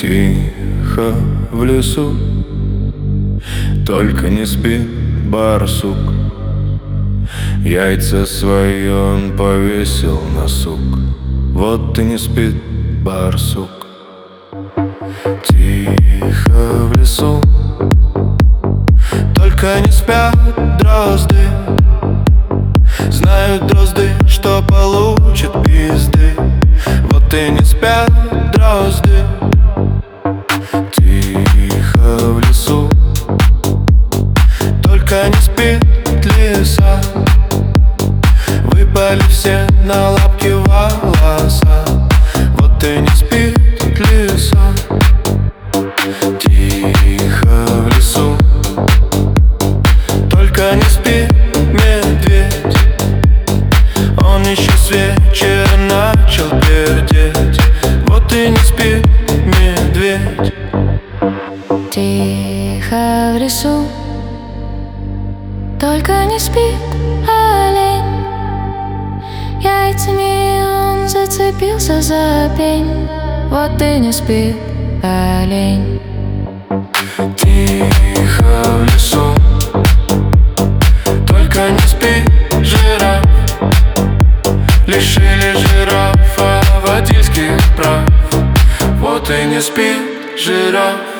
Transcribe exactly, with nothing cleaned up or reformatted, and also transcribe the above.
Тихо в лесу, только не спит барсук. Яйца свои он повесил на сук. Вот и не спит барсук. Тихо в лесу, только не спят дрозды. Знают дрозды, что получат пизды. Вот и не спят дрозды. Тихо в лесу, только не спит лиса. Выпали все на лапки волоса. Вот и не спит лиса. Тихо в лесу, только не спит медведь. Он еще с вечера начал пердеть. Вот и не спит медведь. Тихо в лесу, только не спит олень. Яйцами он зацепился за пень. Вот и не спит олень. Тихо в лесу, только не спит жираф. Лишили жирафа водительских прав. Вот и не спит жираф.